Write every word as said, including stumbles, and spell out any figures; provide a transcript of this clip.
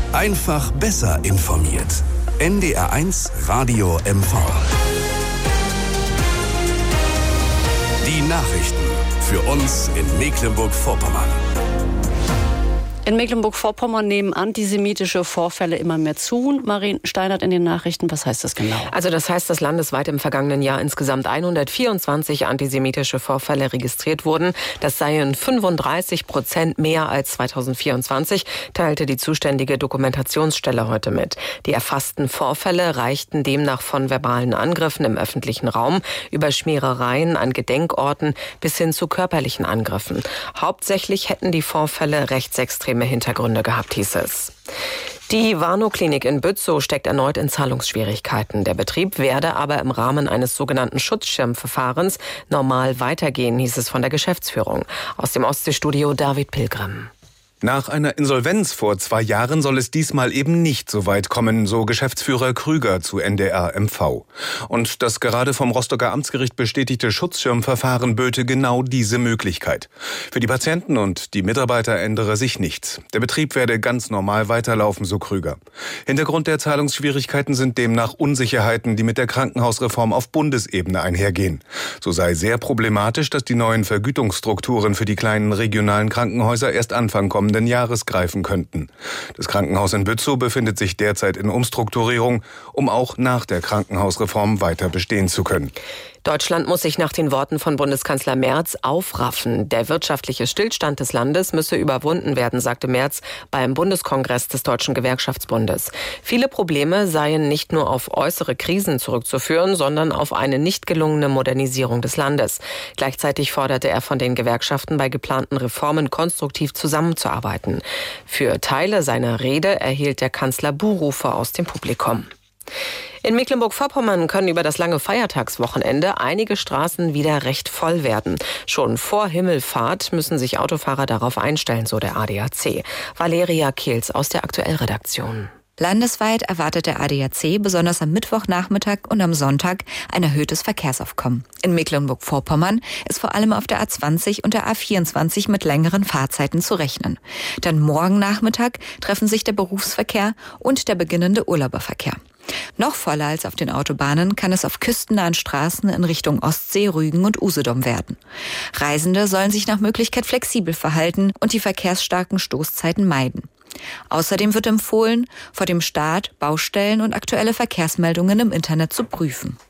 Einfach besser informiert. N D R eins Radio M V. Die Nachrichten für uns in Mecklenburg-Vorpommern. In Mecklenburg-Vorpommern nehmen antisemitische Vorfälle immer mehr zu. Marien Steinert in den Nachrichten, was heißt das genau? Also das heißt, dass landesweit im vergangenen Jahr insgesamt hundertvierundzwanzig antisemitische Vorfälle registriert wurden. Das seien fünfunddreißig Prozent mehr als zweitausendvierundzwanzig, teilte die zuständige Dokumentationsstelle heute mit. Die erfassten Vorfälle reichten demnach von verbalen Angriffen im öffentlichen Raum über Schmierereien an Gedenkorten bis hin zu körperlichen Angriffen. Hauptsächlich hätten die Vorfälle rechtsextreme Hintergründe gehabt, hieß es. Die Warnow-Klinik in Bützow steckt erneut in Zahlungsschwierigkeiten. Der Betrieb werde aber im Rahmen eines sogenannten Schutzschirmverfahrens normal weitergehen, hieß es von der Geschäftsführung. Aus dem Ostseestudio David Pilgrim. Nach einer Insolvenz vor zwei Jahren soll es diesmal eben nicht so weit kommen, so Geschäftsführer Krüger zu N D R M V. Und das gerade vom Rostocker Amtsgericht bestätigte Schutzschirmverfahren böte genau diese Möglichkeit. Für die Patienten und die Mitarbeiter ändere sich nichts. Der Betrieb werde ganz normal weiterlaufen, so Krüger. Hintergrund der Zahlungsschwierigkeiten sind demnach Unsicherheiten, die mit der Krankenhausreform auf Bundesebene einhergehen. So sei sehr problematisch, dass die neuen Vergütungsstrukturen für die kleinen regionalen Krankenhäuser erst Anfang kommenden Jahres greifen könnten. Das Krankenhaus in Bützow befindet sich derzeit in Umstrukturierung, um auch nach der Krankenhausreform weiter bestehen zu können. Deutschland muss sich nach den Worten von Bundeskanzler Merz aufraffen. Der wirtschaftliche Stillstand des Landes müsse überwunden werden, sagte Merz beim Bundeskongress des Deutschen Gewerkschaftsbundes. Viele Probleme seien nicht nur auf äußere Krisen zurückzuführen, sondern auf eine nicht gelungene Modernisierung des Landes. Gleichzeitig forderte er von den Gewerkschaften, bei geplanten Reformen konstruktiv zusammenzuarbeiten. Für Teile seiner Rede erhielt der Kanzler Buhrufe aus dem Publikum. In Mecklenburg-Vorpommern können über das lange Feiertagswochenende einige Straßen wieder recht voll werden. Schon vor Himmelfahrt müssen sich Autofahrer darauf einstellen, so der A D A C. Valeria Kehls aus der Aktuellredaktion. Landesweit erwartet der A D A C besonders am Mittwochnachmittag und am Sonntag ein erhöhtes Verkehrsaufkommen. In Mecklenburg-Vorpommern ist vor allem auf der A zwanzig und der A vierundzwanzig mit längeren Fahrzeiten zu rechnen. Dann morgen Nachmittag treffen sich der Berufsverkehr und der beginnende Urlauberverkehr. Noch voller als auf den Autobahnen kann es auf küstennahen Straßen in Richtung Ostsee, Rügen und Usedom werden. Reisende sollen sich nach Möglichkeit flexibel verhalten und die verkehrsstarken Stoßzeiten meiden. Außerdem wird empfohlen, vor dem Start Baustellen und aktuelle Verkehrsmeldungen im Internet zu prüfen.